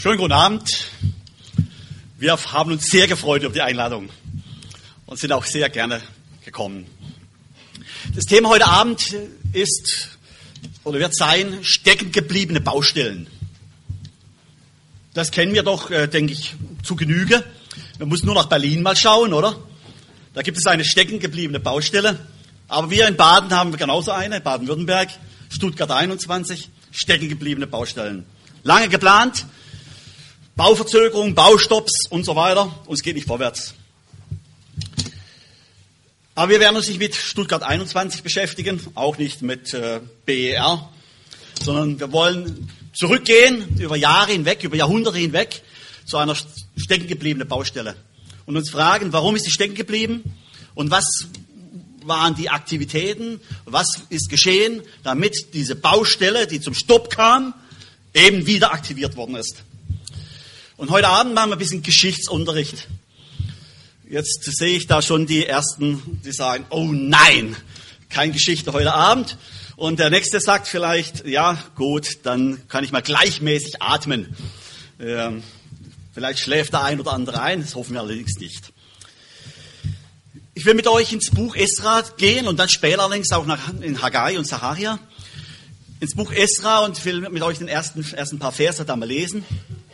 Schönen guten Abend. Wir haben uns sehr gefreut über die Einladung und sind auch sehr gerne gekommen. Das Thema heute Abend ist oder wird sein, stecken gebliebene Baustellen. Das kennen wir doch, denke ich, zu Genüge. Man muss nur nach Berlin mal schauen, oder? Da gibt es eine stecken gebliebene Baustelle. Aber wir in Baden haben genauso eine, Baden-Württemberg, Stuttgart 21, stecken gebliebene Baustellen. Lange geplant, Bauverzögerung, Baustopps und so weiter. Und es geht nicht vorwärts. Aber wir werden uns nicht mit Stuttgart 21 beschäftigen, auch nicht mit BER, sondern wir wollen zurückgehen über Jahre hinweg, über Jahrhunderte hinweg zu einer stecken gebliebenen Baustelle. Und uns fragen, warum ist sie stecken geblieben und was waren die Aktivitäten, was ist geschehen, damit diese Baustelle, die zum Stopp kam, eben wieder aktiviert worden ist. Und heute Abend machen wir ein bisschen Geschichtsunterricht. Jetzt sehe ich da schon die Ersten, die sagen, oh nein, keine Geschichte heute Abend. Und der Nächste sagt vielleicht, ja gut, dann kann ich mal gleichmäßig atmen. Vielleicht schläft der ein oder andere ein, das hoffen wir allerdings nicht. Ich will mit euch ins Buch Esra gehen und dann später allerdings auch in Haggai und Sacharia. Ins Buch Esra und will mit euch den ersten paar Verse da mal lesen.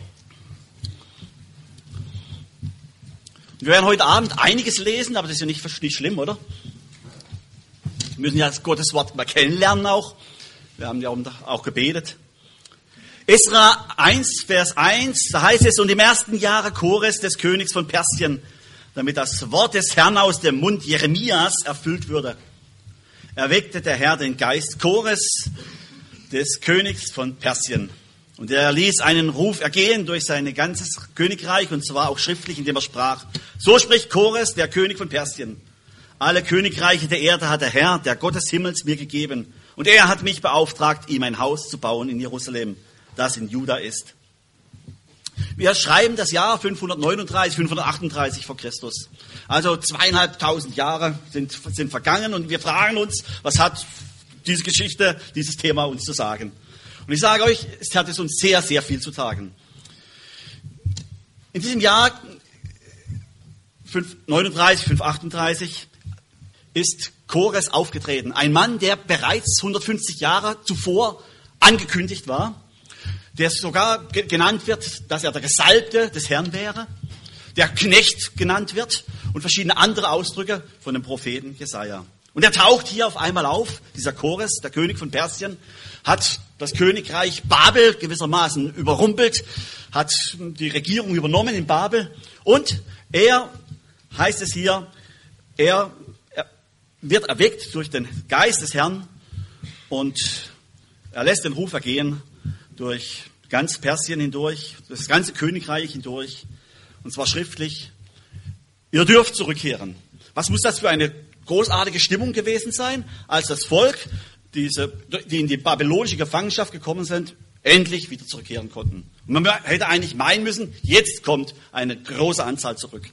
Wir werden heute Abend einiges lesen, aber das ist ja nicht schlimm, oder? Wir müssen ja das Gottes Wort mal kennenlernen auch. Wir haben ja auch gebetet. Esra 1, Vers 1, da heißt es, und im ersten Jahre Kores des Königs von Persien, damit das Wort des Herrn aus dem Mund Jeremias erfüllt würde, erweckte der Herr den Geist Kores des Königs von Persien. Und er ließ einen Ruf ergehen durch sein ganzes Königreich, und zwar auch schriftlich, indem er sprach, so spricht Kores, der König von Persien. Alle Königreiche der Erde hat der Herr, der Gott des Himmels, mir gegeben. Und er hat mich beauftragt, ihm ein Haus zu bauen in Jerusalem, das in Juda ist. Wir schreiben das Jahr 538 vor Christus. Also 2500 Jahre sind vergangen und wir fragen uns, was hat diese Geschichte, dieses Thema uns zu sagen? Und ich sage euch, es hat es uns sehr, sehr viel zu sagen. In diesem Jahr 538 ist Kores aufgetreten. Ein Mann, der bereits 150 Jahre zuvor angekündigt war, der sogar genannt wird, dass er der Gesalbte des Herrn wäre, der Knecht genannt wird und verschiedene andere Ausdrücke von dem Propheten Jesaja. Und er taucht hier auf einmal auf, dieser Kores, der König von Persien, hat das Königreich Babel gewissermaßen überrumpelt, hat die Regierung übernommen in Babel und er, heißt es hier, er wird erweckt durch den Geist des Herrn und er lässt den Ruf ergehen durch ganz Persien hindurch, durch das ganze Königreich hindurch, und zwar schriftlich, ihr dürft zurückkehren. Was muss das für eine großartige Stimmung gewesen sein, als das Volk, die in die babylonische Gefangenschaft gekommen sind, endlich wieder zurückkehren konnten. Und man hätte eigentlich meinen müssen, jetzt kommt eine große Anzahl zurück.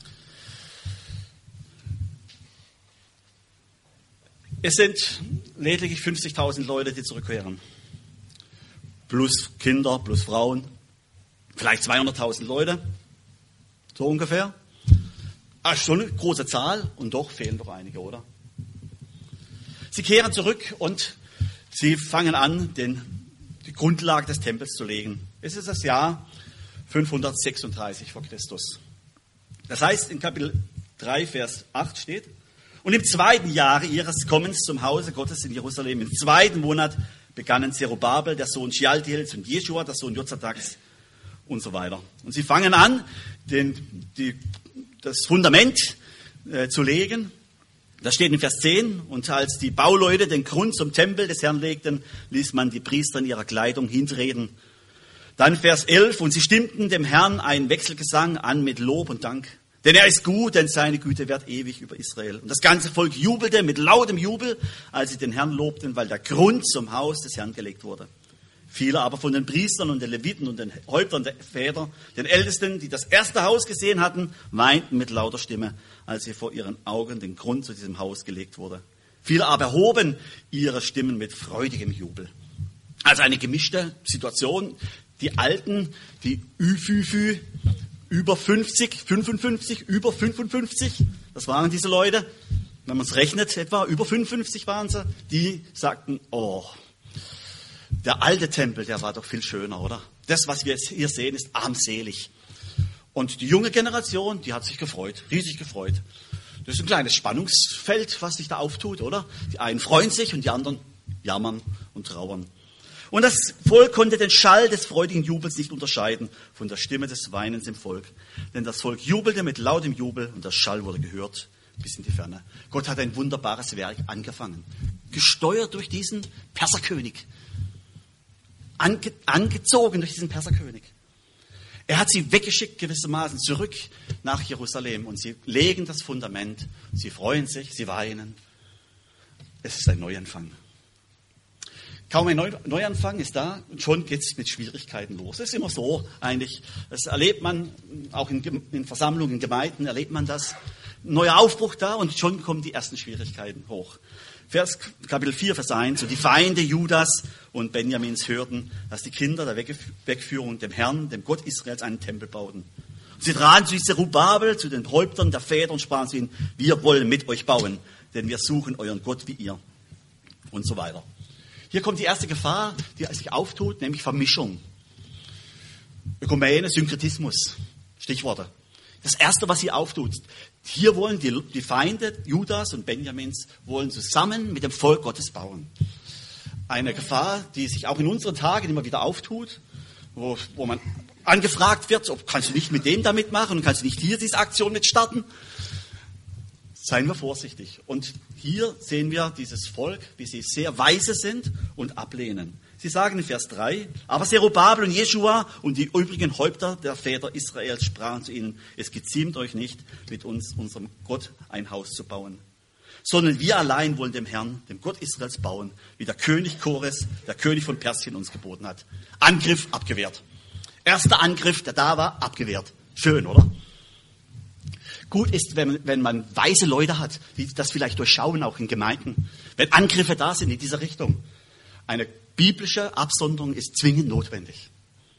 Es sind lediglich 50.000 Leute, die zurückkehren. Plus Kinder, plus Frauen. Vielleicht 200.000 Leute. So ungefähr. Also schon eine große Zahl und doch fehlen doch einige, oder? Sie kehren zurück und sie fangen an, die Grundlage des Tempels zu legen. Es ist das Jahr 536 vor Christus. Das heißt, in Kapitel 3, Vers 8 steht, und im 2. Jahre ihres Kommens zum Hause Gottes in Jerusalem, im 2. Monat, begannen Zerubabel, der Sohn Shealtiels, und Jeschua, der Sohn Jozadaks, und so weiter. Und sie fangen an, das Fundament zu legen. Das steht in Vers 10. Und als die Bauleute den Grund zum Tempel des Herrn legten, ließ man die Priester in ihrer Kleidung hintreten. Dann Vers 11. Und sie stimmten dem Herrn einen Wechselgesang an mit Lob und Dank. Denn er ist gut, denn seine Güte währt ewig über Israel. Und das ganze Volk jubelte mit lautem Jubel, als sie den Herrn lobten, weil der Grund zum Haus des Herrn gelegt wurde. Viele aber von den Priestern und den Leviten und den Häuptern der Väter, den Ältesten, die das erste Haus gesehen hatten, weinten mit lauter Stimme, als sie vor ihren Augen den Grund zu diesem Haus gelegt wurde. Viele aber erhoben ihre Stimmen mit freudigem Jubel. Also eine gemischte Situation. Die Alten, die Ü-Fü-Fü, über 50, 55, über 55, das waren diese Leute, wenn man es rechnet, etwa über 55 waren sie, die sagten, oh, der alte Tempel, der war doch viel schöner, oder? Das, was wir jetzt hier sehen, ist armselig. Und die junge Generation, die hat sich gefreut, riesig gefreut. Das ist ein kleines Spannungsfeld, was sich da auftut, oder? Die einen freuen sich und die anderen jammern und trauern. Und das Volk konnte den Schall des freudigen Jubels nicht unterscheiden von der Stimme des Weinens im Volk. Denn das Volk jubelte mit lautem Jubel und der Schall wurde gehört bis in die Ferne. Gott hat ein wunderbares Werk angefangen. Gesteuert durch diesen Perserkönig. Angezogen durch diesen Perserkönig. Er hat sie weggeschickt gewissermaßen zurück nach Jerusalem und sie legen das Fundament. Sie freuen sich, sie weinen. Es ist ein Neuanfang. Kaum ein Neuanfang ist da und schon geht es mit Schwierigkeiten los. Das ist immer so eigentlich. Das erlebt man auch in Versammlungen, in Gemeinden, erlebt man das. Ein neuer Aufbruch da und schon kommen die ersten Schwierigkeiten hoch. Kapitel 4, Vers 1. Und die Feinde Judas und Benjamins hörten, dass die Kinder der Wegführung dem Herrn, dem Gott Israels, einen Tempel bauten. Und sie traten zu Zerubabel, zu den Häuptern der Väter und sprachen zu ihnen, wir wollen mit euch bauen, denn wir suchen euren Gott wie ihr. Und so weiter. Hier kommt die erste Gefahr, die sich auftut, nämlich Vermischung. Ökumene, Synkretismus, Stichworte. Das Erste, was hier auftut. Hier wollen die Feinde Judas und Benjamins wollen zusammen mit dem Volk Gottes bauen. Eine Gefahr, die sich auch in unseren Tagen immer wieder auftut, wo man angefragt wird, kannst du nicht mit dem da mitmachen und kannst du nicht hier diese Aktion mitstarten? Seien wir vorsichtig. Und hier sehen wir dieses Volk, wie sie sehr weise sind und ablehnen. Sie sagen in Vers 3, aber Zerubabel und Jeschua und die übrigen Häupter der Väter Israels sprachen zu ihnen, es geziemt euch nicht, mit uns, unserem Gott, ein Haus zu bauen, sondern wir allein wollen dem Herrn, dem Gott Israels, bauen, wie der König Kores, der König von Persien, uns geboten hat. Angriff abgewehrt. Erster Angriff, der da war, abgewehrt. Schön, oder? Gut ist, wenn man weise Leute hat, die das vielleicht durchschauen, auch in Gemeinden. Wenn Angriffe da sind in dieser Richtung. Eine biblische Absonderung ist zwingend notwendig.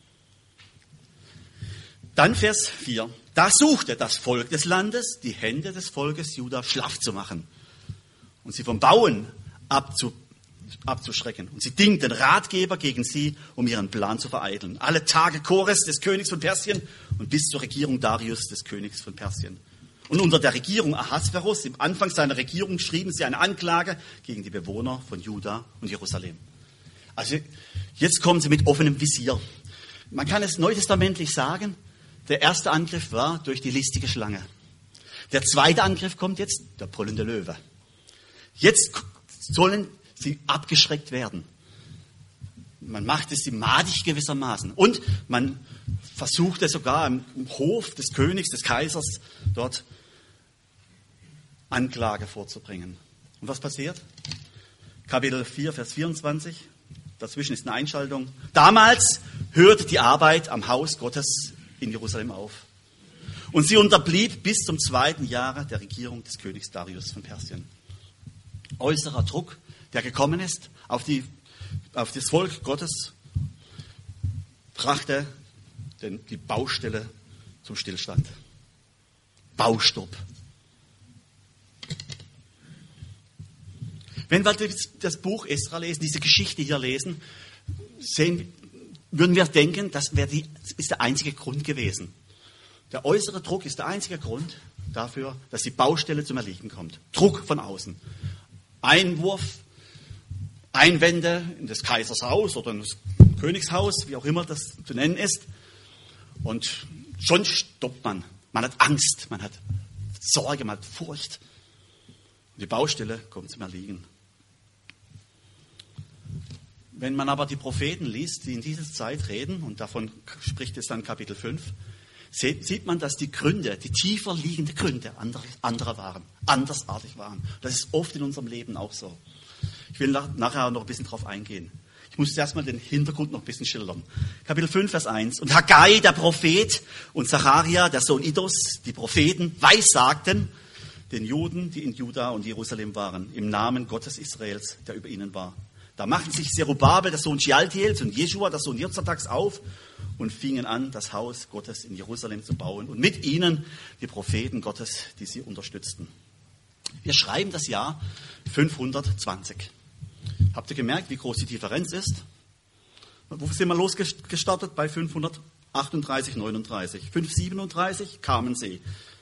Dann Vers 4. Da suchte das Volk des Landes, die Hände des Volkes Juda schlaff zu machen und sie vom Bauen abzuschrecken. Und sie dingten Ratgeber gegen sie, um ihren Plan zu vereiteln. Alle Tage Kores, des Königs von Persien, und bis zur Regierung Darius, des Königs von Persien. Und unter der Regierung Ahasverus, im Anfang seiner Regierung, schrieben sie eine Anklage gegen die Bewohner von Juda und Jerusalem. Also jetzt kommen sie mit offenem Visier. Man kann es neutestamentlich sagen, der erste Angriff war durch die listige Schlange. Der zweite Angriff kommt jetzt, der brüllende Löwe. Jetzt sollen sie abgeschreckt werden. Man macht es ihm madig gewissermaßen. Und man versucht es sogar im Hof des Königs, des Kaisers, dort Anklage vorzubringen. Und was passiert? Kapitel 4, Vers 24. Dazwischen ist eine Einschaltung. Damals hörte die Arbeit am Haus Gottes in Jerusalem auf. Und sie unterblieb bis zum 2. Jahre der Regierung des Königs Darius von Persien. Äußerer Druck, der gekommen ist auf das Volk Gottes, brachte die Baustelle zum Stillstand. Baustopp. Wenn wir das Buch Esra lesen, diese Geschichte hier lesen, würden wir denken, das ist der einzige Grund gewesen. Der äußere Druck ist der einzige Grund dafür, dass die Baustelle zum Erliegen kommt. Druck von außen. Einwurf, Einwände in das Kaisers Haus oder in das Königshaus, wie auch immer das zu nennen ist. Und schon stoppt man. Man hat Angst, man hat Sorge, man hat Furcht. Und die Baustelle kommt zum Erliegen. Wenn man aber die Propheten liest, die in dieser Zeit reden, und davon spricht es dann Kapitel 5, sieht man, dass die Gründe, die tiefer liegenden Gründe andersartig waren. Das ist oft in unserem Leben auch so. Ich will nachher noch ein bisschen drauf eingehen. Ich muss erst mal den Hintergrund noch ein bisschen schildern. Kapitel 5, Vers 1. Und Haggai, der Prophet, und Zacharia, der Sohn Iddos, die Propheten, weissagten den Juden, die in Juda und Jerusalem waren, im Namen Gottes Israels, der über ihnen war. Da machten sich Zerubabel, der Sohn Shealtiels, und Jeschua, der Sohn Jozadaks, auf und fingen an, das Haus Gottes in Jerusalem zu bauen. Und mit ihnen die Propheten Gottes, die sie unterstützten. Wir schreiben das Jahr 520. Habt ihr gemerkt, wie groß die Differenz ist? Wo sind wir losgestartet? Bei 538, 39. 537 Kamensee.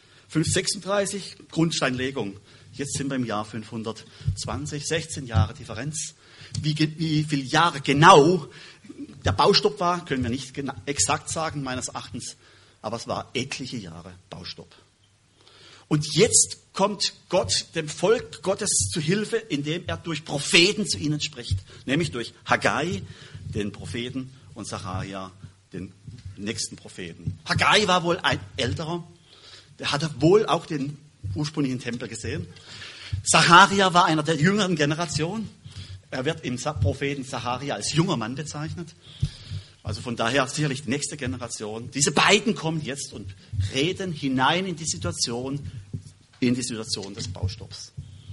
536 Grundsteinlegung. Jetzt sind wir im Jahr 520, 16 Jahre Differenz. Wie viele Jahre genau der Baustopp war, können wir nicht exakt sagen, meines Erachtens. Aber es war etliche Jahre Baustopp. Und jetzt kommt Gott dem Volk Gottes zu Hilfe, indem er durch Propheten zu ihnen spricht. Nämlich durch Haggai, den Propheten, und Sacharja, den nächsten Propheten. Haggai war wohl ein älterer. Der hatte wohl auch den ursprünglichen Tempel gesehen. Sacharja war einer der jüngeren Generation. Er wird im Propheten Sacharja als junger Mann bezeichnet. Also von daher sicherlich die nächste Generation. Diese beiden kommen jetzt und reden hinein in die Situation des Baustopps.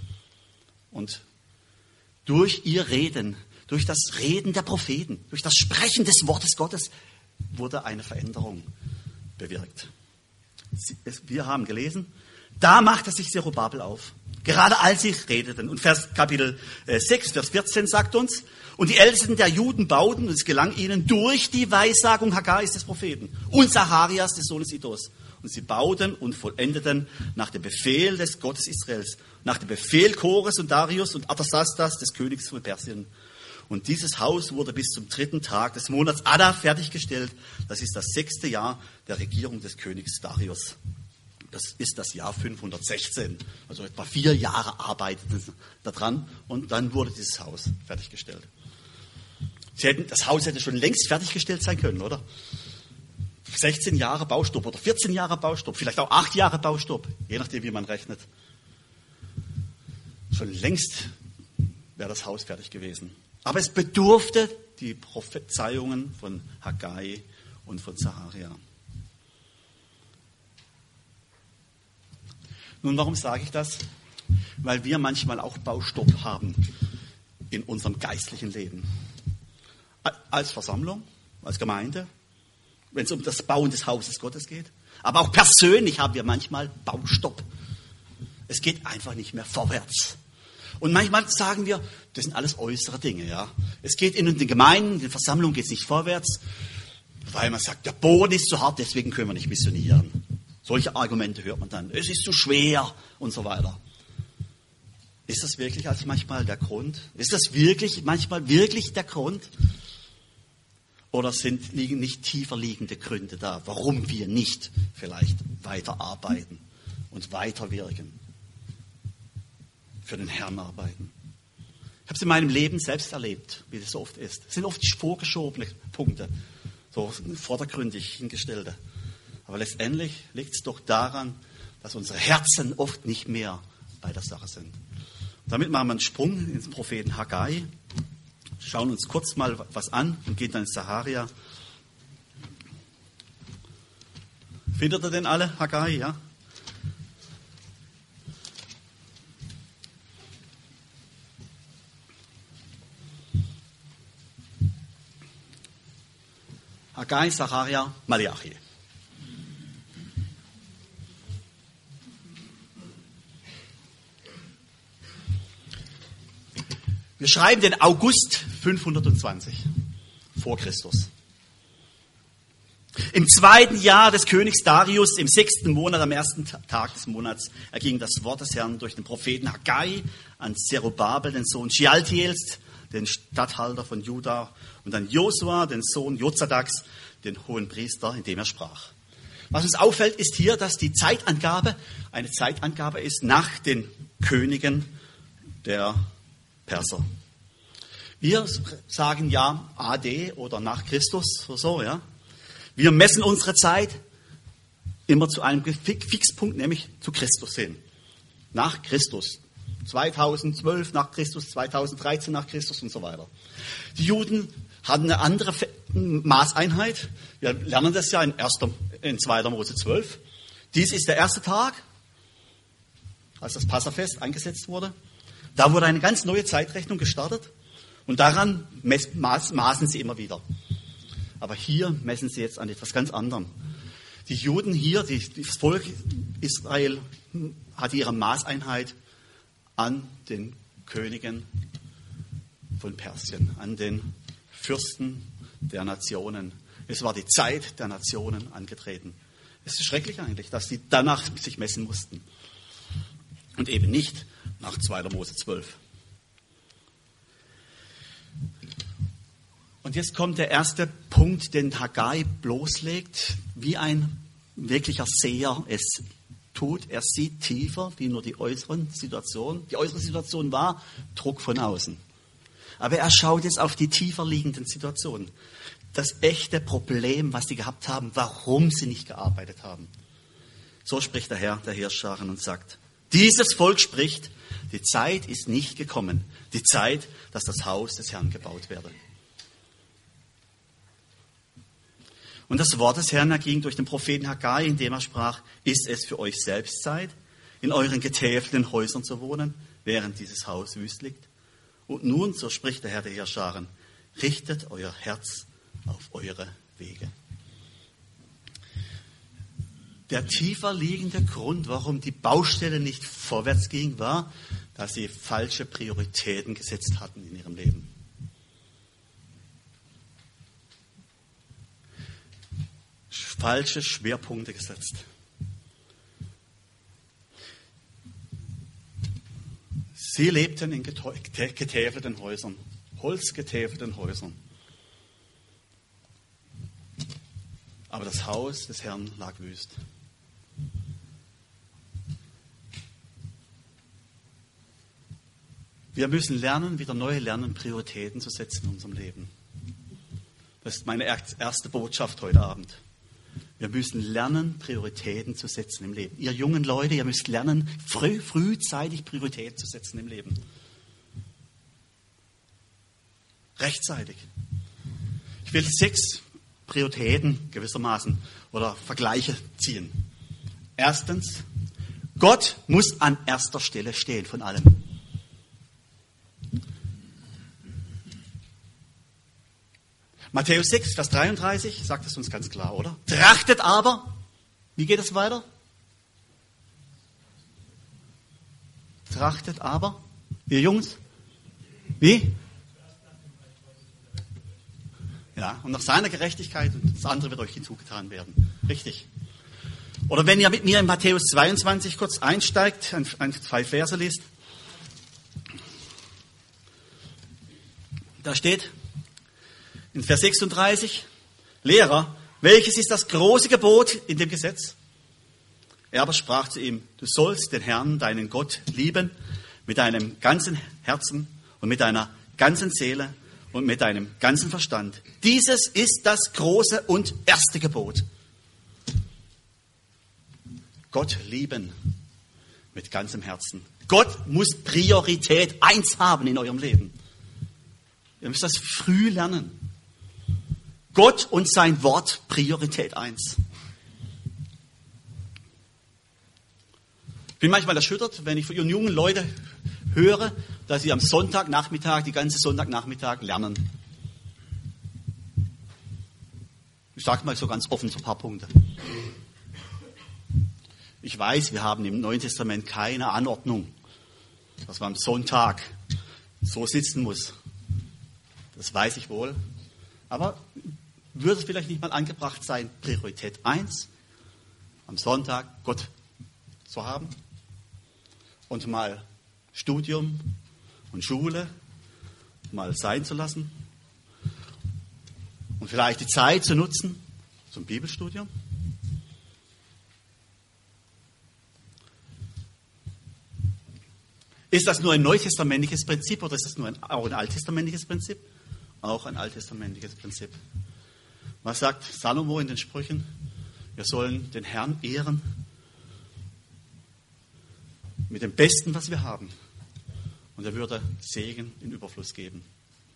Und durch ihr Reden, durch das Reden der Propheten, durch das Sprechen des Wortes Gottes wurde eine Veränderung bewirkt. Wir haben gelesen, da machte sich Zerubabel auf. Gerade als sie redeten. Und Kapitel 6, Vers 14 sagt uns, und die Ältesten der Juden bauten, und es gelang ihnen durch die Weissagung Haggais des Propheten und Zacharias des Sohnes Iddos. Und sie bauten und vollendeten nach dem Befehl des Gottes Israels, nach dem Befehl Kores und Darius und Artasastas des Königs von Persien. Und dieses Haus wurde bis zum 3. Tag des Monats Adar fertiggestellt. Das ist das 6. Jahr der Regierung des Königs Darius. Das ist das Jahr 516. Also etwa 4 Jahre arbeiteten sie daran und dann wurde dieses Haus fertiggestellt. Das Haus hätte schon längst fertiggestellt sein können, oder? 16 Jahre Baustopp oder 14 Jahre Baustopp, vielleicht auch 8 Jahre Baustopp, je nachdem, wie man rechnet. Schon längst wäre das Haus fertig gewesen. Aber es bedurfte die Prophezeiungen von Haggai und von Sacharja. Nun, warum sage ich das? Weil wir manchmal auch Baustopp haben in unserem geistlichen Leben. Als Versammlung, als Gemeinde, wenn es um das Bauen des Hauses Gottes geht. Aber auch persönlich haben wir manchmal Baustopp. Es geht einfach nicht mehr vorwärts. Und manchmal sagen wir, das sind alles äußere Dinge. Ja. Es geht in den Gemeinden, in den Versammlungen geht es nicht vorwärts, weil man sagt, der Boden ist zu hart, deswegen können wir nicht missionieren. Solche Argumente hört man dann. Es ist zu schwer und so weiter. Ist das wirklich also manchmal der Grund? Ist das manchmal wirklich der Grund? Oder liegen nicht tiefer liegende Gründe da, warum wir nicht vielleicht weiterarbeiten und weiterwirken? Für den Herrn arbeiten. Ich habe es in meinem Leben selbst erlebt, wie das so oft ist. Es sind oft vorgeschobene Punkte, so vordergründig hingestellte. Aber letztendlich liegt es doch daran, dass unsere Herzen oft nicht mehr bei der Sache sind. Damit machen wir einen Sprung ins Propheten Haggai, schauen uns kurz mal was an und gehen dann ins Sacharja. Findet ihr denn alle Haggai, ja? Haggai, Sacharja, Malachi. Wir schreiben den August 520 vor Christus. Im 2. Jahr des Königs Darius, im 6. Monat, am 1. Tag des Monats, erging das Wort des Herrn durch den Propheten Haggai an Zerubabel, den Sohn Shealtiels, den Statthalter von Juda, und an Josua, den Sohn Jozadaks, den hohen Priester, indem er sprach. Was uns auffällt, ist hier, dass die Zeitangabe eine Zeitangabe ist nach den Königen der Perser. Wir sagen ja AD oder nach Christus oder so, ja. Wir messen unsere Zeit immer zu einem Fixpunkt, nämlich zu Christus hin. Nach Christus. 2012 nach Christus, 2013 nach Christus und so weiter. Die Juden hatten eine andere Maßeinheit. Wir lernen das ja in 2. Mose 12. Dies ist der erste Tag, als das Passafest eingesetzt wurde. Da wurde eine ganz neue Zeitrechnung gestartet. Und daran maßen sie immer wieder. Aber hier messen sie jetzt an etwas ganz anderem. Die Juden hier, das Volk Israel, hatte ihre Maßeinheit an den Königen von Persien, an den Fürsten der Nationen. Es war die Zeit der Nationen angetreten. Es ist schrecklich eigentlich, dass sie danach sich messen mussten. Und eben nicht nach 2. Mose 12. Und jetzt kommt der erste Punkt, den Haggai bloßlegt, wie ein wirklicher Seher es tut. Er sieht tiefer wie nur die äußeren Situationen. Die äußere Situation war Druck von außen. Aber er schaut jetzt auf die tiefer liegenden Situationen. Das echte Problem, was sie gehabt haben, warum sie nicht gearbeitet haben. So spricht der Herr der Heerscharen und sagt, dieses Volk spricht, die Zeit ist nicht gekommen, die Zeit, dass das Haus des Herrn gebaut werde. Und das Wort des Herrn erging durch den Propheten Haggai, indem er sprach, ist es für euch selbst Zeit, in euren getäfelten Häusern zu wohnen, während dieses Haus wüst liegt? Und nun, so spricht der Herr der Heerscharen, richtet euer Herz auf eure Wege. Der tiefer liegende Grund, warum die Baustelle nicht vorwärts ging, war, dass sie falsche Prioritäten gesetzt hatten in ihrem Leben. Falsche Schwerpunkte gesetzt. Sie lebten in getäfelten Häusern, holzgetäfelten Häusern. Aber das Haus des Herrn lag wüst. Wir müssen lernen, wieder neu lernen, Prioritäten zu setzen in unserem Leben. Das ist meine erste Botschaft heute Abend. Wir müssen lernen, Prioritäten zu setzen im Leben. Ihr jungen Leute, ihr müsst lernen, frühzeitig Prioritäten zu setzen im Leben. Rechtzeitig. Ich will 6 Prioritäten gewissermaßen oder Vergleiche ziehen. Erstens, Gott muss an erster Stelle stehen von allem. Matthäus 6, Vers 33 sagt es uns ganz klar, oder? Trachtet aber, wie geht es weiter? Trachtet aber, ihr Jungs, wie? Ja, und nach seiner Gerechtigkeit und das andere wird euch hinzugetan werden. Richtig. Oder wenn ihr mit mir in Matthäus 22 kurz einsteigt, 2 Verse liest, da steht, in Vers 36, Lehrer, welches ist das große Gebot in dem Gesetz? Er aber sprach zu ihm, du sollst den Herrn, deinen Gott, lieben mit deinem ganzen Herzen und mit deiner ganzen Seele und mit deinem ganzen Verstand. Dieses ist das große und erste Gebot. Gott lieben mit ganzem Herzen. Gott muss Priorität 1 haben in eurem Leben. Ihr müsst das früh lernen. Gott und sein Wort, Priorität 1. Ich bin manchmal erschüttert, wenn ich von jungen Leuten höre, dass sie am Sonntagnachmittag, die ganze Sonntagnachmittag lernen. Ich sage mal so ganz offen so ein paar Punkte. Ich weiß, wir haben im Neuen Testament keine Anordnung, dass man am Sonntag so sitzen muss. Das weiß ich wohl. Aber würde es vielleicht nicht mal angebracht sein, Priorität 1, am Sonntag Gott zu haben und mal Studium und Schule mal sein zu lassen und vielleicht die Zeit zu nutzen zum Bibelstudium? Ist das nur ein neutestamentliches Prinzip oder ist das nur auch ein alttestamentliches Prinzip? Auch ein alttestamentliches Prinzip. Was sagt Salomo in den Sprüchen? Wir sollen den Herrn ehren mit dem Besten, was wir haben. Und er würde Segen in Überfluss geben.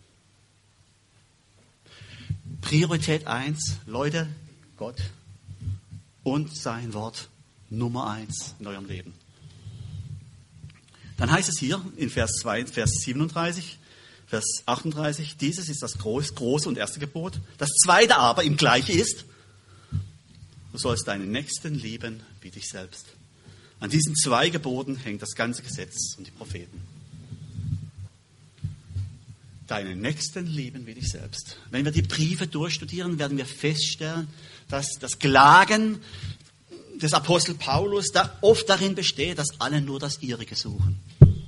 Priorität 1, Leute, Gott und sein Wort Nummer 1 in eurem Leben. Dann heißt es hier in Vers 2, Vers 37, Vers 38, dieses ist das große und erste Gebot. Das zweite aber im Gleichen ist, du sollst deinen Nächsten lieben wie dich selbst. An diesen 2 Geboten hängt das ganze Gesetz und die Propheten. Deinen Nächsten lieben wie dich selbst. Wenn wir die Briefe durchstudieren, werden wir feststellen, dass das Klagen des Apostel Paulus da oft darin besteht, dass alle nur das Ihrige suchen.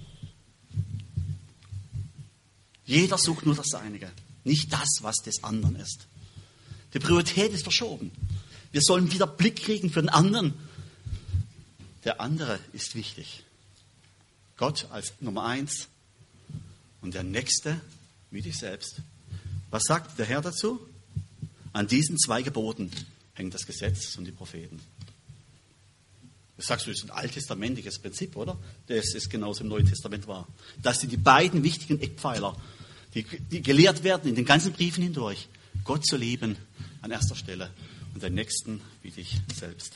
Jeder sucht nur das Seinige, nicht das, was des anderen ist. Die Priorität ist verschoben. Wir sollen wieder Blick kriegen für den anderen. Der andere ist wichtig. Gott als Nummer 1 und der Nächste wie dich selbst. Was sagt der Herr dazu? An diesen 2 Geboten hängt das Gesetz und die Propheten. Das sagst du, das ist ein alttestamentliches Prinzip, oder? Das ist genauso im Neuen Testament wahr. Das sind die beiden wichtigen Eckpfeiler, die gelehrt werden in den ganzen Briefen hindurch. Gott zu lieben an erster Stelle und den Nächsten wie dich selbst.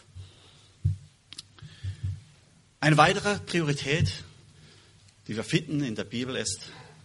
Eine weitere Priorität, die wir finden in der Bibel, ist,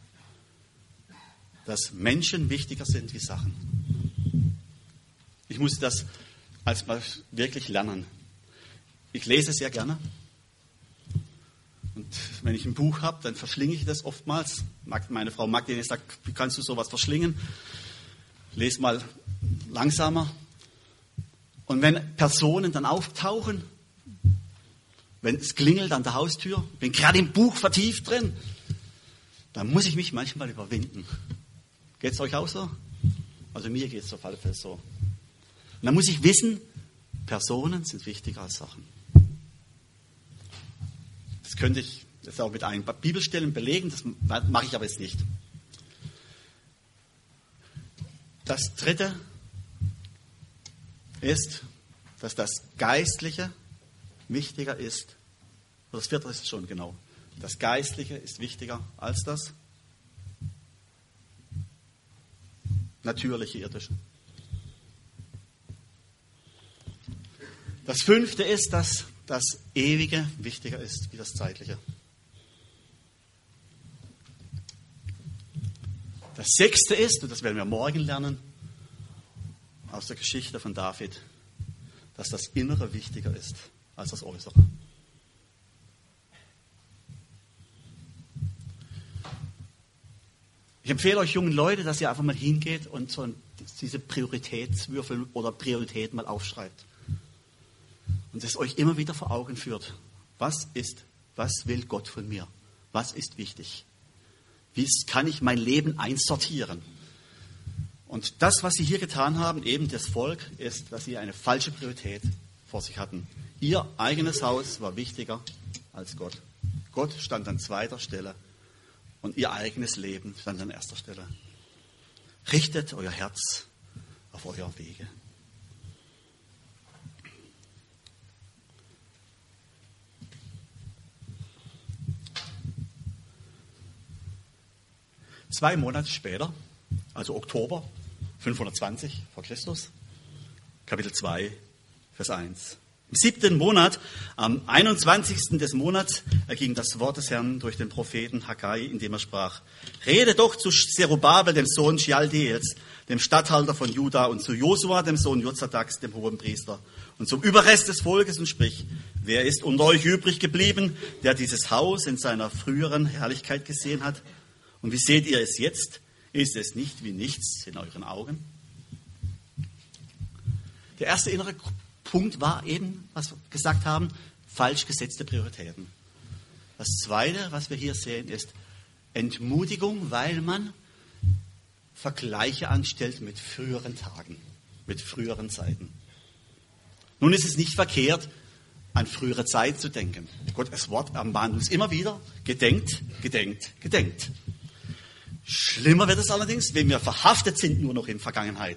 dass Menschen wichtiger sind wie Sachen. Ich musste das als mal wirklich lernen. Ich lese sehr gerne. Und wenn ich ein Buch habe, dann verschlinge ich das oftmals. Meine Frau Magdalene sagt, wie kannst du sowas verschlingen? Lese mal langsamer. Und wenn Personen dann auftauchen, wenn es klingelt an der Haustür, bin gerade im Buch vertieft drin, dann muss ich mich manchmal überwinden. Geht es euch auch so? Also mir geht es auf alle Fälle so. Und dann muss ich wissen, Personen sind wichtiger als Sachen. Das könnte ich jetzt auch mit ein paar Bibelstellen belegen, das mache ich aber jetzt nicht. Das dritte ist, dass das Geistliche wichtiger ist, oder das vierte ist schon genau, das Geistliche ist wichtiger als das natürliche, irdische. Das fünfte ist, dass das Ewige wichtiger ist wie das Zeitliche. Das sechste ist, und das werden wir morgen lernen, aus der Geschichte von David, dass das Innere wichtiger ist als das Äußere. Ich empfehle euch jungen Leute, dass ihr einfach mal hingeht und so diese Prioritätswürfel oder Prioritäten mal aufschreibt. Und es euch immer wieder vor Augen führt. Was will Gott von mir? Was ist wichtig? Wie kann ich mein Leben einsortieren? Und das, was sie hier getan haben, eben das Volk, ist, dass sie eine falsche Priorität vor sich hatten. Ihr eigenes Haus war wichtiger als Gott. Gott stand an zweiter Stelle und ihr eigenes Leben stand an erster Stelle. Richtet euer Herz auf euer Wege. Zwei Monate später, also Oktober 520 vor Christus, Kapitel 2, Vers 1. Im 7. Monat, am 21. des Monats, erging das Wort des Herrn durch den Propheten Haggai, indem er sprach: Rede doch zu Zerubabel, dem Sohn Shealtiels, dem Statthalter von Juda, und zu Josua, dem Sohn Jozadaks, dem Hohenpriester, und zum Überrest des Volkes, und sprich: Wer ist unter euch übrig geblieben, der dieses Haus in seiner früheren Herrlichkeit gesehen hat? Und wie seht ihr es jetzt? Ist es nicht wie nichts in euren Augen? Der erste innere Punkt war eben, was wir gesagt haben, falsch gesetzte Prioritäten. Das zweite, was wir hier sehen, ist Entmutigung, weil man Vergleiche anstellt mit früheren Tagen, mit früheren Zeiten. Nun ist es nicht verkehrt, an frühere Zeit zu denken. Gottes Wort ermahnt uns immer wieder: Gedenkt, gedenkt, gedenkt. Schlimmer wird es allerdings, wenn wir verhaftet sind nur noch in Vergangenheit.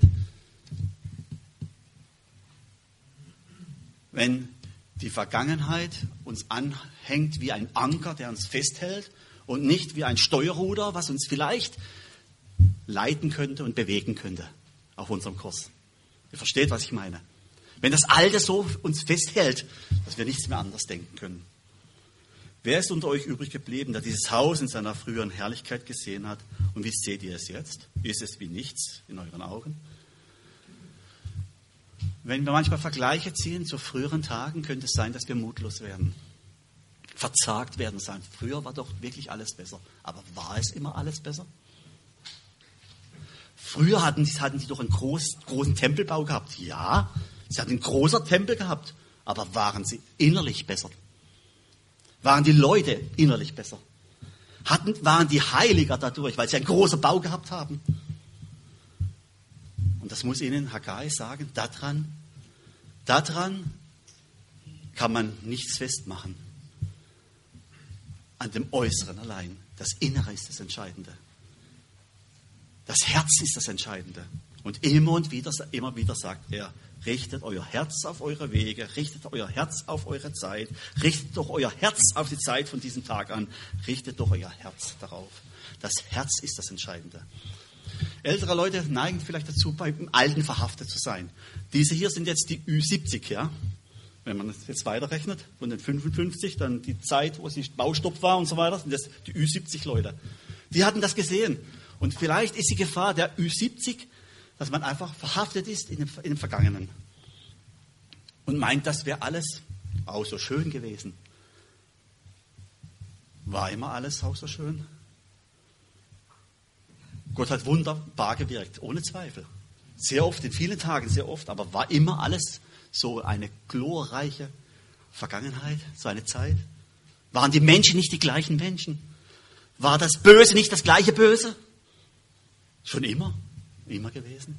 Wenn die Vergangenheit uns anhängt wie ein Anker, der uns festhält, und nicht wie ein Steuerruder, was uns vielleicht leiten könnte und bewegen könnte auf unserem Kurs. Ihr versteht, was ich meine. Wenn das Alte so uns festhält, dass wir nichts mehr anders denken können. Wer ist unter euch übrig geblieben, der dieses Haus in seiner früheren Herrlichkeit gesehen hat? Und wie seht ihr es jetzt? Ist es wie nichts in euren Augen? Wenn wir manchmal Vergleiche ziehen zu früheren Tagen, könnte es sein, dass wir mutlos werden. Verzagt werden sein. Früher war doch wirklich alles besser. Aber war es immer alles besser? Früher hatten die doch einen großen Tempelbau gehabt. Ja, sie hatten einen großen Tempel gehabt. Aber waren sie innerlich besser? Waren die Leute innerlich besser? Waren die heiliger dadurch, weil sie einen großen Bau gehabt haben? Und das muss ihnen Haggai sagen, daran kann man nichts festmachen. An dem Äußeren allein. Das Innere ist das Entscheidende. Das Herz ist das Entscheidende. Und immer wieder sagt er, richtet euer Herz auf eure Wege, richtet euer Herz auf eure Zeit, richtet doch euer Herz auf die Zeit von diesem Tag an, richtet doch euer Herz darauf. Das Herz ist das Entscheidende. Ältere Leute neigen vielleicht dazu, beim Alten verhaftet zu sein. Diese hier sind jetzt die Ü70, ja. Wenn man das jetzt weiterrechnet, von den 55, dann die Zeit, wo es nicht Baustopp war und so weiter, sind das die Ü70 Leute. Die hatten das gesehen. Und vielleicht ist die Gefahr der Ü70, dass man einfach verhaftet ist in dem Vergangenen. Und meint, das wäre alles auch so schön gewesen. War immer alles auch so schön? Gott hat wunderbar gewirkt, ohne Zweifel. Sehr oft, in vielen Tagen sehr oft, aber war immer alles so eine glorreiche Vergangenheit, so eine Zeit? Waren die Menschen nicht die gleichen Menschen? War das Böse nicht das gleiche Böse? Schon immer gewesen.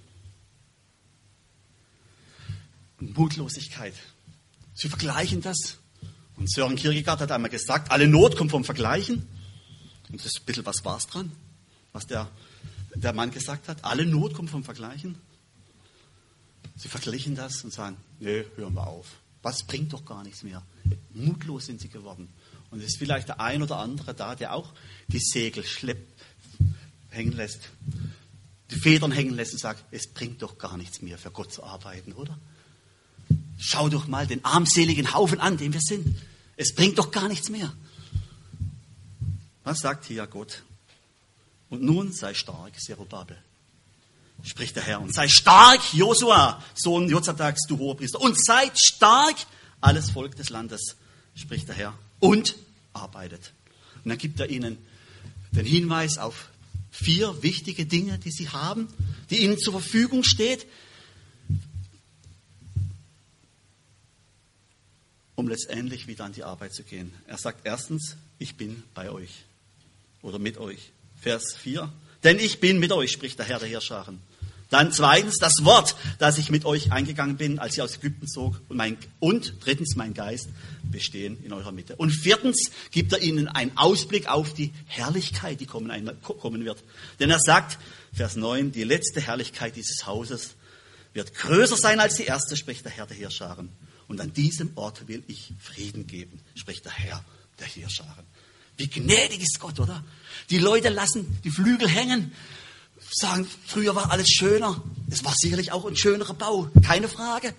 Mutlosigkeit. Sie vergleichen das. Und Søren Kierkegaard hat einmal gesagt, alle Not kommt vom Vergleichen. Und das ist ein bisschen was war's dran, was der Mann gesagt hat. Alle Not kommt vom Vergleichen. Sie verglichen das und sagen, nö, hören wir auf. Was bringt doch gar nichts mehr. Mutlos sind sie geworden. Und es ist vielleicht der ein oder andere da, der auch die Segel hängen lässt, die Federn hängen lässt und sagt, es bringt doch gar nichts mehr, für Gott zu arbeiten, oder? Schau doch mal den armseligen Haufen an, den wir sind. Es bringt doch gar nichts mehr. Was sagt hier Gott? Und nun sei stark, Zerubabel, spricht der Herr. Und sei stark, Josua, Sohn Jozadaks, du Hohepriester. Und seid stark, alles Volk des Landes, spricht der Herr. Und arbeitet. Und dann gibt er ihnen den Hinweis auf 4 wichtige Dinge, die sie haben, die ihnen zur Verfügung steht, um letztendlich wieder an die Arbeit zu gehen. Er sagt erstens, ich bin bei euch oder mit euch. Vers 4, denn ich bin mit euch, spricht der Herr der Heerscharen. Dann zweitens, das Wort, das ich mit euch eingegangen bin, als ich aus Ägypten zog. Und drittens, mein Geist bestehen in eurer Mitte. Und viertens gibt er ihnen einen Ausblick auf die Herrlichkeit, die kommen wird. Denn er sagt, Vers 9, die letzte Herrlichkeit dieses Hauses wird größer sein als die erste, spricht der Herr der Heerscharen. Und an diesem Ort will ich Frieden geben, spricht der Herr der Heerscharen. Wie gnädig ist Gott, oder? Die Leute lassen die Flügel hängen, sagen, früher war alles schöner. Es war sicherlich auch ein schönerer Bau, keine Frage.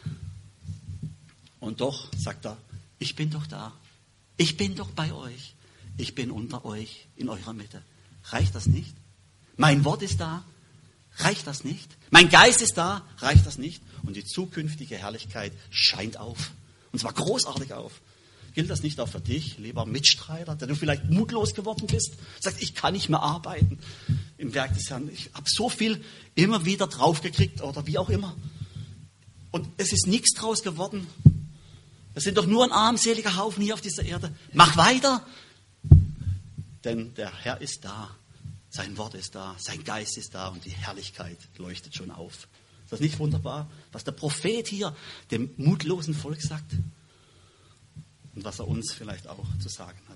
Und doch sagt er, ich bin doch da. Ich bin doch bei euch. Ich bin unter euch, in eurer Mitte. Reicht das nicht? Mein Wort ist da. Reicht das nicht? Mein Geist ist da. Reicht das nicht? Und die zukünftige Herrlichkeit scheint auf. Und zwar großartig auf. Gilt das nicht auch für dich, lieber Mitstreiter, der du vielleicht mutlos geworden bist? Sagst, ich kann nicht mehr arbeiten im Werk des Herrn. Ich habe so viel immer wieder draufgekriegt oder wie auch immer. Und es ist nichts draus geworden. Wir sind doch nur ein armseliger Haufen hier auf dieser Erde. Mach weiter. Denn der Herr ist da. Sein Wort ist da. Sein Geist ist da. Und die Herrlichkeit leuchtet schon auf. Ist das nicht wunderbar, was der Prophet hier dem mutlosen Volk sagt? Und was er uns vielleicht auch zu sagen hat.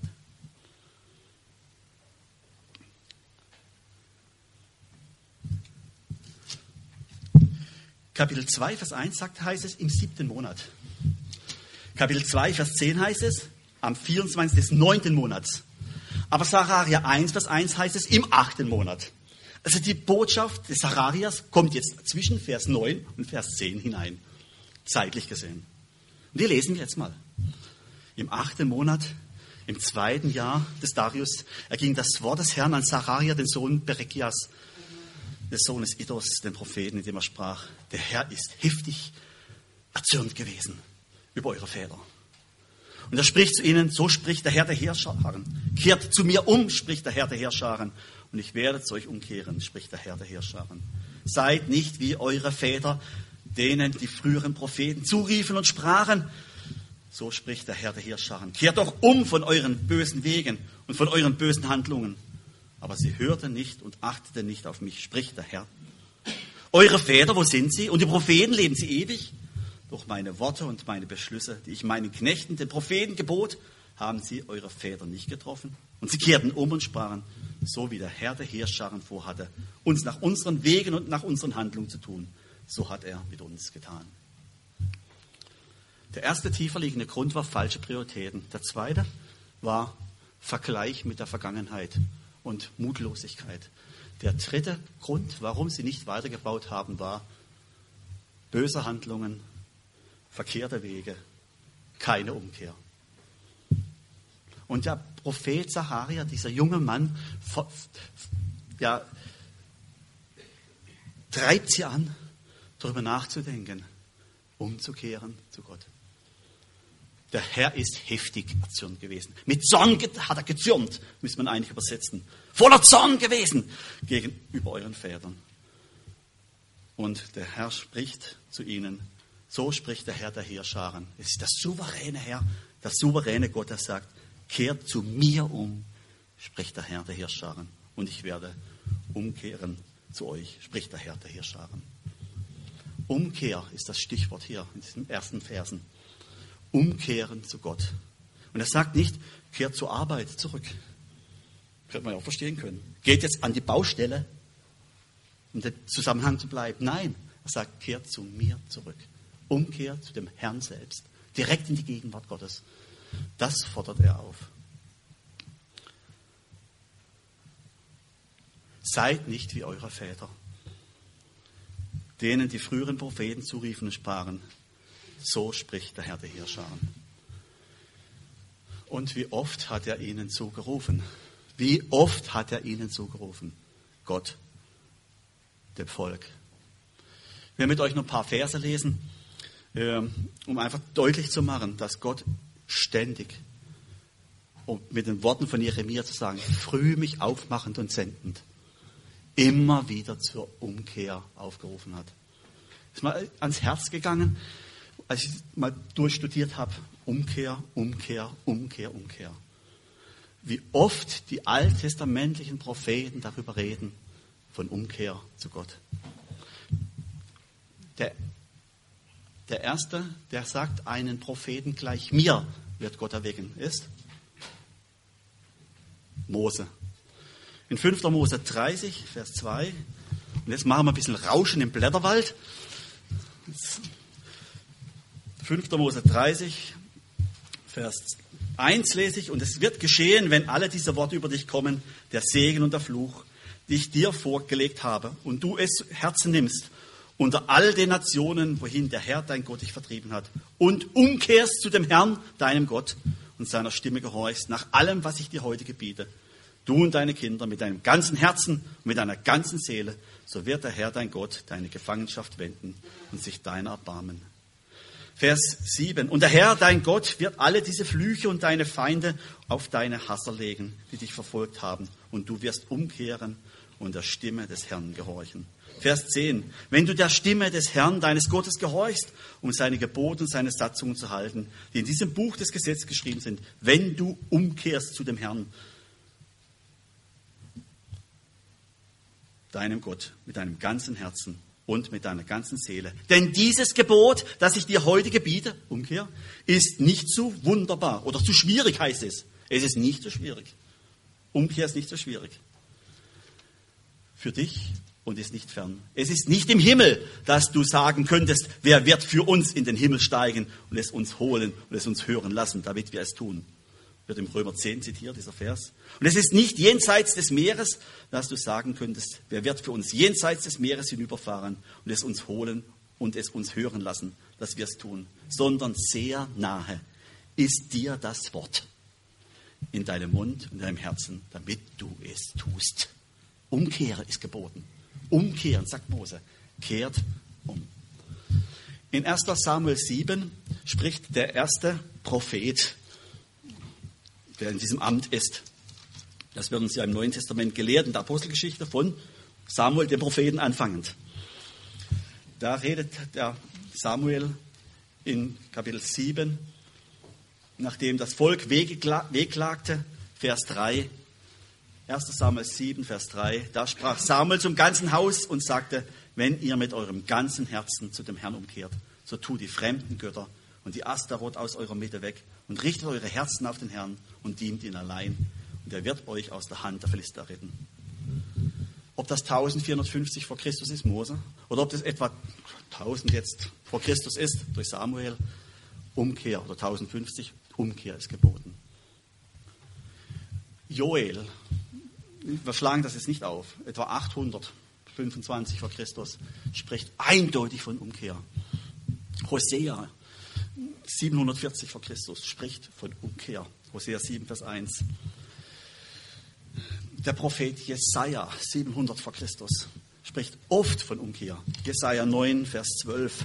Kapitel 2, Vers 1 heißt es im 7. Monat. Kapitel 2, Vers 10 heißt es am 24. des 9. Monats. Aber Sacharja 1, Vers 1 heißt es im 8. Monat. Also die Botschaft des Sacharjas kommt jetzt zwischen Vers 9 und Vers 10 hinein. Zeitlich gesehen. Und die lesen wir jetzt mal. Im 8. Monat im 2. Jahr des Darius erging das Wort des Herrn an Sacharja, den Sohn Berechias, des Sohnes Iddos, den Propheten, indem er sprach: Der Herr ist heftig erzürnt gewesen über eure Väter. Und er spricht zu ihnen: So spricht der Herr der Heerscharen. Kehrt zu mir um, spricht der Herr der Heerscharen, und ich werde zu euch umkehren, spricht der Herr der Heerscharen. Seid nicht wie eure Väter, denen die früheren Propheten zuriefen und sprachen: So spricht der Herr der Heerscharen. Kehrt doch um von euren bösen Wegen und von euren bösen Handlungen. Aber sie hörten nicht und achteten nicht auf mich, spricht der Herr. Eure Väter, wo sind sie? Und die Propheten, leben sie ewig? Durch meine Worte und meine Beschlüsse, die ich meinen Knechten, den Propheten, gebot, haben sie eure Väter nicht getroffen. Und sie kehrten um und sprachen: So wie der Herr der Heerscharen vorhatte, uns nach unseren Wegen und nach unseren Handlungen zu tun, so hat er mit uns getan. Der erste tiefer liegende Grund war falsche Prioritäten. Der zweite war Vergleich mit der Vergangenheit und Mutlosigkeit. Der dritte Grund, warum sie nicht weitergebaut haben, war böse Handlungen, verkehrte Wege, keine Umkehr. Und der Prophet Sacharja, dieser junge Mann, treibt sie an, darüber nachzudenken, umzukehren zu Gott. Der Herr ist heftig erzürnt gewesen. Mit Zorn hat er gezürnt, müsste man eigentlich übersetzen. Voller Zorn gewesen gegenüber euren Vätern. Und der Herr spricht zu ihnen: So spricht der Herr der Heerscharen. Es ist der souveräne Herr, der souveräne Gott, der sagt: Kehrt zu mir um, spricht der Herr der Heerscharen. Und ich werde umkehren zu euch, spricht der Herr der Heerscharen. Umkehr ist das Stichwort hier in diesen ersten Versen. Umkehren zu Gott. Und er sagt nicht: Kehrt zur Arbeit zurück. Könnte man ja auch verstehen können. Geht jetzt an die Baustelle, um den Zusammenhang zu bleiben. Nein, er sagt: Kehrt zu mir zurück. Umkehr zu dem Herrn selbst. Direkt in die Gegenwart Gottes. Das fordert er auf. Seid nicht wie eure Väter, denen die früheren Propheten zuriefen und sprachen: So spricht der Herr der Heerscharen. Und wie oft hat er ihnen zugerufen? Wie oft hat er ihnen zugerufen? Gott, dem Volk. Ich will mit euch noch ein paar Verse lesen, um einfach deutlich zu machen, dass Gott ständig, um mit den Worten von Jeremia zu sagen, früh mich aufmachend und sendend, immer wieder zur Umkehr aufgerufen hat. Ist mal ans Herz gegangen, als ich mal durchstudiert habe: Umkehr, Umkehr, Umkehr, Umkehr. Wie oft die alttestamentlichen Propheten darüber reden, von Umkehr zu Gott. Der Erste, der sagt, einen Propheten gleich mir wird Gott erwecken, ist Mose. In 5. Mose 30, Vers 2. Und jetzt machen wir ein bisschen Rauschen im Blätterwald. 5. Mose 30, Vers 1 lese ich: Und es wird geschehen, wenn alle diese Worte über dich kommen, der Segen und der Fluch, die ich dir vorgelegt habe, und du es zu Herzen nimmst, unter all den Nationen, wohin der Herr, dein Gott, dich vertrieben hat, und umkehrst zu dem Herrn, deinem Gott, und seiner Stimme gehorchst, nach allem, was ich dir heute gebiete, du und deine Kinder, mit deinem ganzen Herzen und mit deiner ganzen Seele, so wird der Herr, dein Gott, deine Gefangenschaft wenden und sich deiner erbarmen. Vers 7. Und der Herr, dein Gott, wird alle diese Flüche und deine Feinde auf deine Hasser legen, die dich verfolgt haben. Und du wirst umkehren und der Stimme des Herrn gehorchen. Vers 10. Wenn du der Stimme des Herrn, deines Gottes, gehorchst, um seine Gebote und seine Satzungen zu halten, die in diesem Buch des Gesetzes geschrieben sind, wenn du umkehrst zu dem Herrn, deinem Gott, mit deinem ganzen Herzen und mit deiner ganzen Seele. Denn dieses Gebot, das ich dir heute gebiete, Umkehr, ist nicht zu wunderbar oder zu schwierig, heißt es. Es ist nicht so schwierig. Umkehr ist nicht so schwierig. Für dich und ist nicht fern. Es ist nicht im Himmel, dass du sagen könntest, wer wird für uns in den Himmel steigen und es uns holen und es uns hören lassen, damit wir es tun. Wird im Römer 10 zitiert, dieser Vers. Und es ist nicht jenseits des Meeres, dass du sagen könntest, wer wird für uns jenseits des Meeres hinüberfahren und es uns holen und es uns hören lassen, dass wir es tun. Sondern sehr nahe ist dir das Wort, in deinem Mund und in deinem Herzen, damit du es tust. Umkehren ist geboten. Umkehren, sagt Mose. Kehrt um. In 1. Samuel 7 spricht der erste Prophet, der in diesem Amt ist. Das wird uns ja im Neuen Testament gelehrt, in der Apostelgeschichte von Samuel, dem Propheten, anfangend. Da redet der Samuel in Kapitel 7, nachdem das Volk wehklagte, Vers 3, 1. Samuel 7, Vers 3, da sprach Samuel zum ganzen Haus und sagte, wenn ihr mit eurem ganzen Herzen zu dem Herrn umkehrt, so tut die fremden Götter und die Astaroth aus eurer Mitte weg und richtet eure Herzen auf den Herrn und dient ihn allein. Und er wird euch aus der Hand der Philister retten. Ob das 1450 vor Christus ist, Mose, oder ob das etwa 1000 jetzt vor Christus ist, durch Samuel, Umkehr, oder 1050, Umkehr ist geboten. Joel, wir schlagen das jetzt nicht auf, etwa 825 vor Christus, spricht eindeutig von Umkehr. Hosea, 740 vor Christus, spricht von Umkehr. Hosea 7, Vers 1. Der Prophet Jesaja, 700 vor Christus, spricht oft von Umkehr. Jesaja 9, Vers 12.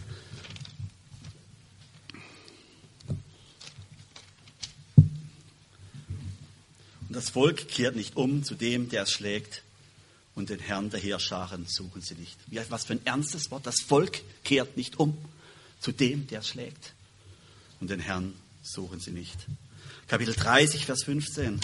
Und das Volk kehrt nicht um zu dem, der es schlägt, und den Herrn der Heerscharen suchen sie nicht. Was für ein ernstes Wort. Das Volk kehrt nicht um zu dem, der es schlägt, und den Herrn suchen sie nicht. Kapitel 30, Vers 15.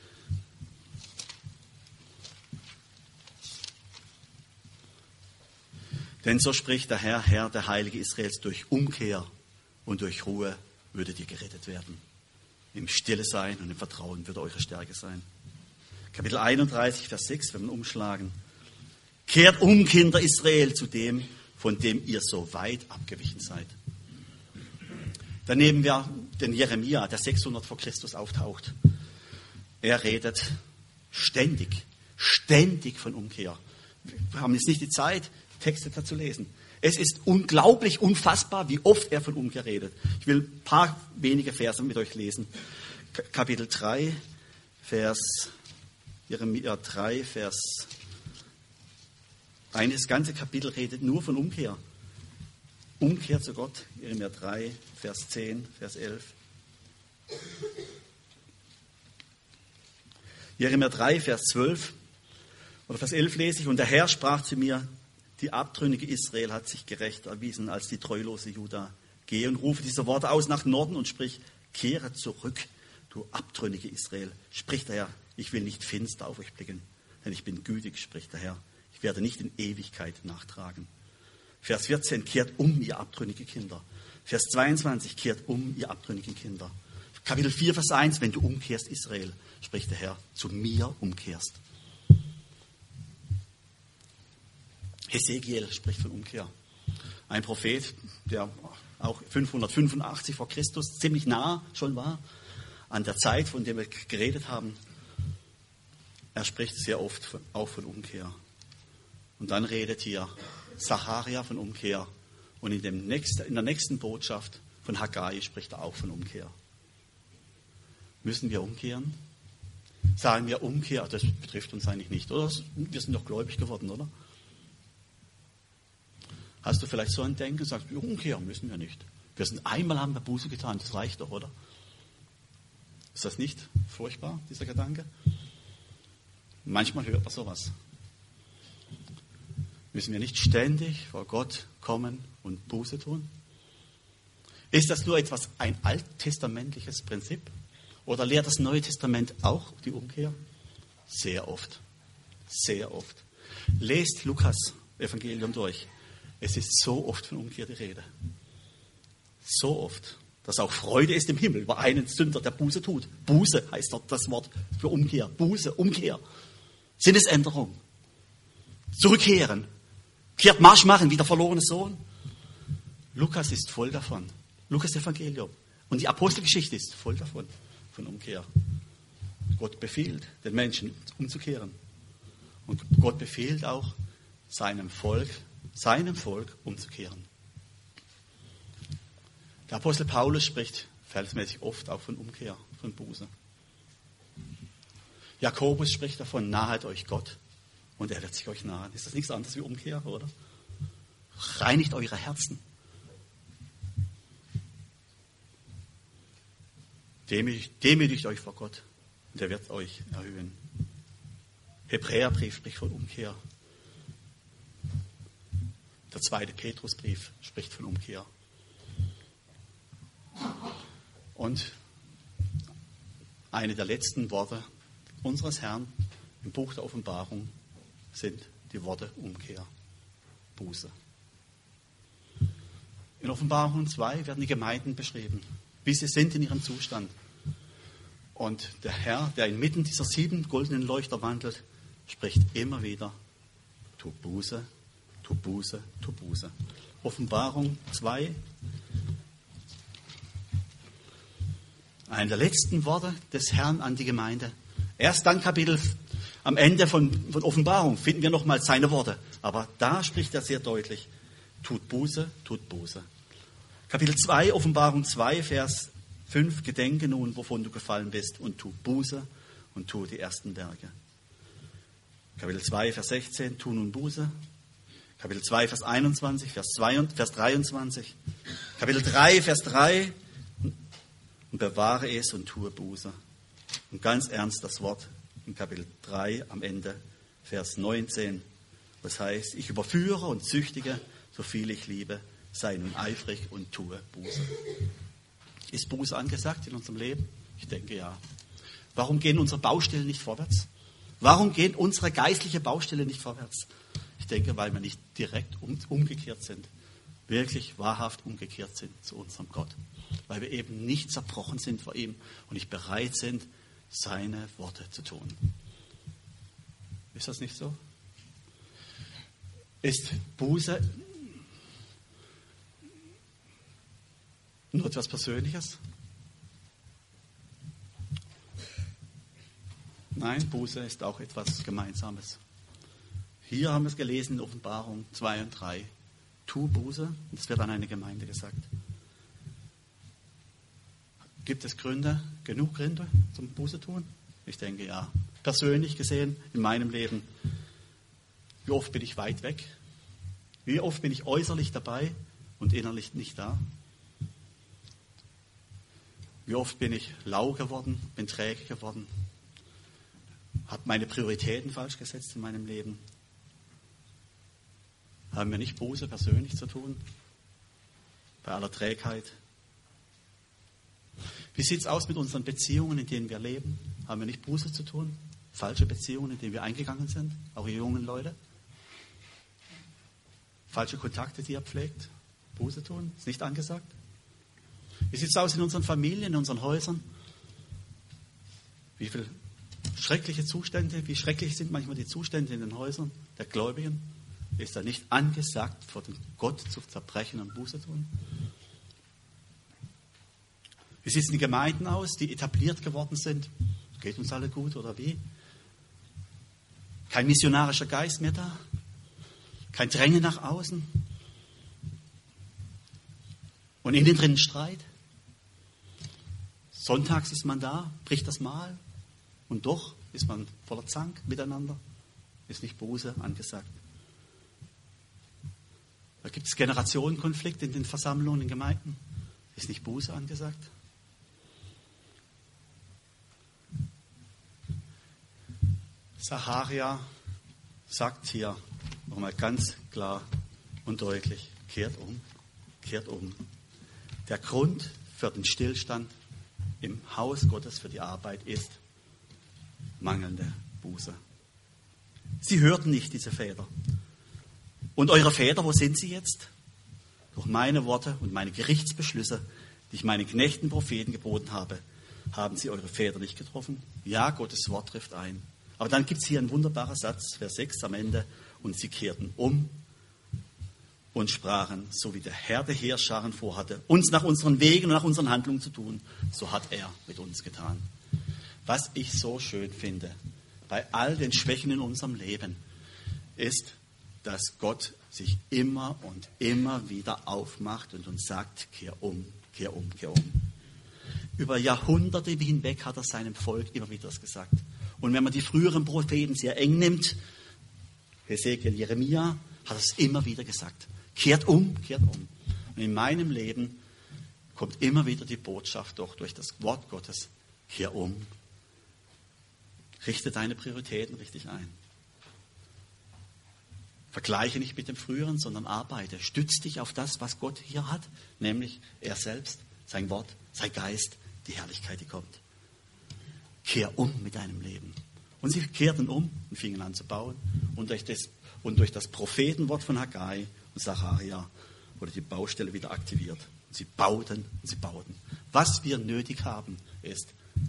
Denn so spricht der Herr, der Heilige Israels, durch Umkehr und durch Ruhe würdet ihr gerettet werden. Im Stille sein und im Vertrauen würde eure Stärke sein. Kapitel 31, Vers 6, wenn wir umschlagen. Kehrt um, Kinder Israel, zu dem, von dem ihr so weit abgewichen seid. Dann nehmen wir den Jeremia, der 600 vor Christus auftaucht. Er redet ständig von Umkehr. Wir haben jetzt nicht die Zeit, Texte dazu lesen. Es ist unglaublich, unfassbar, wie oft er von Umkehr redet. Ich will ein paar wenige Verse mit euch lesen. Kapitel 3, Jeremia 3, Vers 1. Das ganze Kapitel redet nur von Umkehr. Umkehr zu Gott. Jeremia 3, Vers 10, Vers 11. Jeremia 3, Vers 12 oder Vers 11 lese ich. Und der Herr sprach zu mir, die abtrünnige Israel hat sich gerecht erwiesen als die treulose Juda. Gehe und rufe diese Worte aus nach Norden und sprich, kehre zurück, du abtrünnige Israel. Spricht der Herr, ich will nicht finster auf euch blicken, denn ich bin gütig, spricht der Herr. Ich werde nicht in Ewigkeit nachtragen. Vers 14, kehrt um, ihr abtrünnige Kinder. Vers 22, kehrt um, ihr abtrünnigen Kinder. Kapitel 4, Vers 1, wenn du umkehrst, Israel, spricht der Herr, zu mir umkehrst. Hesekiel spricht von Umkehr. Ein Prophet, der auch 585 vor Christus ziemlich nah schon war, an der Zeit, von der wir geredet haben. Er spricht sehr oft auch von Umkehr. Und dann redet hier Zacharia von Umkehr. Und in der nächsten Botschaft von Haggai spricht er auch von Umkehr. Müssen wir umkehren? Sagen wir Umkehr, das betrifft uns eigentlich nicht, oder? Wir sind doch gläubig geworden, oder? Hast du vielleicht so ein Denken und sagst, umkehren müssen wir nicht. Wir sind einmal haben wir Buße getan, das reicht doch, oder? Ist das nicht furchtbar, dieser Gedanke? Manchmal hört man sowas. Müssen wir nicht ständig vor Gott kommen und Buße tun? Ist das nur ein alttestamentliches Prinzip? Oder lehrt das Neue Testament auch die Umkehr? Sehr oft. Sehr oft. Lest Lukas Evangelium durch. Es ist so oft von Umkehr die Rede. So oft, dass auch Freude ist im Himmel über einen Sünder, der Buße tut. Buße heißt dort das Wort für Umkehr. Buße, Umkehr. Sinnesänderung. Zurückkehren. Kehrt Marsch machen wie der verlorene Sohn. Lukas ist voll davon. Lukas Evangelium. Und die Apostelgeschichte ist voll davon, von Umkehr. Gott befiehlt den Menschen umzukehren. Und Gott befiehlt auch seinem Volk umzukehren. Der Apostel Paulus spricht verhältnismäßig oft auch von Umkehr, von Buße. Jakobus spricht davon, nahet euch Gott und er wird sich euch nahen. Ist das nichts anderes wie Umkehr, oder? Reinigt eure Herzen. Demütigt euch vor Gott und er wird euch erhöhen. Hebräerbrief spricht von Umkehr. Der 2. Petrusbrief spricht von Umkehr. Und eine der letzten Worte unseres Herrn im Buch der Offenbarung sind die Worte Umkehr, Buße. In Offenbarung 2 werden die Gemeinden beschrieben, wie sie sind in ihrem Zustand. Und der Herr, der inmitten dieser 7 goldenen Leuchter wandelt, spricht immer wieder, tu Buße, tu Buße, tu Buße. Offenbarung 2, eine der letzten Worte des Herrn an die Gemeinde. Erst dann am Ende von Offenbarung finden wir nochmal seine Worte. Aber da spricht er sehr deutlich, tut Buße, tut Buße. Kapitel 2, Offenbarung 2, Vers 5, gedenke nun, wovon du gefallen bist und tu Buße und tu die ersten Werke. Kapitel 2, Vers 16, tu nun Buße. Kapitel 2, Vers 21, Vers 23. Kapitel 3, Vers 3, und bewahre es und tue Buße. Und ganz ernst das Wort in Kapitel 3 am Ende, Vers 19. Das heißt, ich überführe und züchtige, so viel ich liebe, sei nun eifrig und tue Buße. Ist Buße angesagt in unserem Leben? Ich denke ja. Warum gehen unsere Baustellen nicht vorwärts? Warum gehen unsere geistliche Baustelle nicht vorwärts? Ich denke, weil wir nicht direkt umgekehrt sind. Wirklich wahrhaft umgekehrt sind zu unserem Gott. Weil wir eben nicht zerbrochen sind vor ihm und nicht bereit sind, seine Worte zu tun. Ist das nicht so? Ist Buße nur etwas Persönliches? Nein, Buße ist auch etwas Gemeinsames. Hier haben wir es gelesen in Offenbarung 2 und 3. Tu Buße, und das wird an eine Gemeinde gesagt. Gibt es Gründe, genug Gründe zum Buße tun? Ich denke ja. Persönlich gesehen in meinem Leben, wie oft bin ich weit weg? Wie oft bin ich äußerlich dabei und innerlich nicht da? Wie oft bin ich lau geworden, bin träge geworden, habe meine Prioritäten falsch gesetzt in meinem Leben? Haben wir nicht Buße persönlich zu tun? Bei aller Trägheit? Wie sieht es aus mit unseren Beziehungen, in denen wir leben? Haben wir nicht Buße zu tun? Falsche Beziehungen, in denen wir eingegangen sind? Auch ihr jungen Leute? Falsche Kontakte, die ihr pflegt? Buße tun? Ist nicht angesagt? Wie sieht es aus in unseren Familien, in unseren Häusern? Wie viele schreckliche Zustände, wie schrecklich sind manchmal die Zustände in den Häusern der Gläubigen? Ist da nicht angesagt, vor dem Gott zu zerbrechen und Buße tun? Wie sieht es in den Gemeinden aus, die etabliert geworden sind? Geht uns alle gut oder wie? Kein missionarischer Geist mehr da? Kein Drängen nach außen? Und innen drin Streit? Sonntags ist man da, bricht das Mahl und doch ist man voller Zank miteinander. Ist nicht Buße angesagt. Da gibt es Generationenkonflikte in den Versammlungen, in den Gemeinden. Ist nicht Buße angesagt? Sacharja sagt hier nochmal ganz klar und deutlich, kehrt um, kehrt um. Der Grund für den Stillstand im Haus Gottes für die Arbeit ist mangelnde Buße. Sie hörten nicht, diese Väter. Und eure Väter, wo sind sie jetzt? Durch meine Worte und meine Gerichtsbeschlüsse, die ich meinen Knechten Propheten geboten habe, haben sie eure Väter nicht getroffen? Ja, Gottes Wort trifft ein. Aber dann gibt es hier einen wunderbaren Satz, Vers 6 am Ende. Und sie kehrten um und sprachen, so wie der Herr der Heerscharen vorhatte, uns nach unseren Wegen und nach unseren Handlungen zu tun, so hat er mit uns getan. Was ich so schön finde, bei all den Schwächen in unserem Leben, ist, dass Gott sich immer und immer wieder aufmacht und uns sagt, kehr um, kehr um, kehr um. Über Jahrhunderte hinweg hat er seinem Volk immer wieder das gesagt. Und wenn man die früheren Propheten sehr eng nimmt, Hesekiel, Jeremia, hat er es immer wieder gesagt. Kehrt um, kehrt um. Und in meinem Leben kommt immer wieder die Botschaft durch das Wort Gottes. Kehr um. Richte deine Prioritäten richtig ein. Vergleiche nicht mit dem Früheren, sondern arbeite. Stütz dich auf das, was Gott hier hat, nämlich er selbst, sein Wort, sein Geist, die Herrlichkeit, die kommt. Kehr um mit deinem Leben. Und sie kehrten um und fingen an zu bauen. Und durch das Prophetenwort von Haggai und Sacharja wurde die Baustelle wieder aktiviert. Und sie bauten und sie bauten. Was wir nötig haben, ist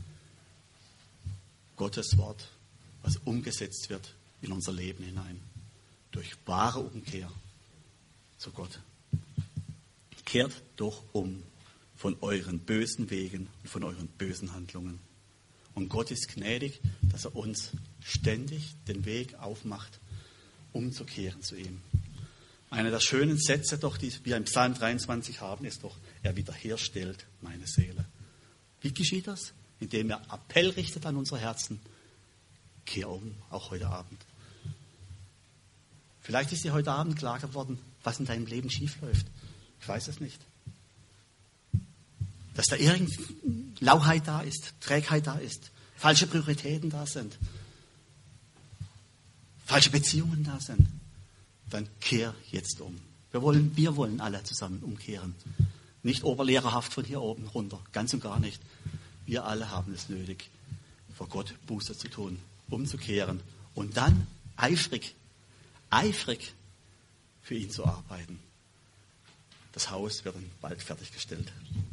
Gottes Wort, was umgesetzt wird in unser Leben hinein. Durch wahre Umkehr zu Gott. Kehrt doch um von euren bösen Wegen und von euren bösen Handlungen. Und Gott ist gnädig, dass er uns ständig den Weg aufmacht, umzukehren zu ihm. Einer der schönen Sätze, doch, die wir im Psalm 23 haben, ist doch, er wiederherstellt meine Seele. Wie geschieht das? Indem er Appell richtet an unsere Herzen. Kehr um, auch heute Abend. Vielleicht ist dir heute Abend klar geworden, was in deinem Leben schiefläuft. Ich weiß es nicht. Dass da irgendeine Lauheit da ist, Trägheit da ist, falsche Prioritäten da sind, falsche Beziehungen da sind. Dann kehr jetzt um. Wir wollen alle zusammen umkehren. Nicht oberlehrerhaft von hier oben runter, ganz und gar nicht. Wir alle haben es nötig, vor Gott Buße zu tun, umzukehren und dann eifrig für ihn zu arbeiten. Das Haus wird dann bald fertiggestellt.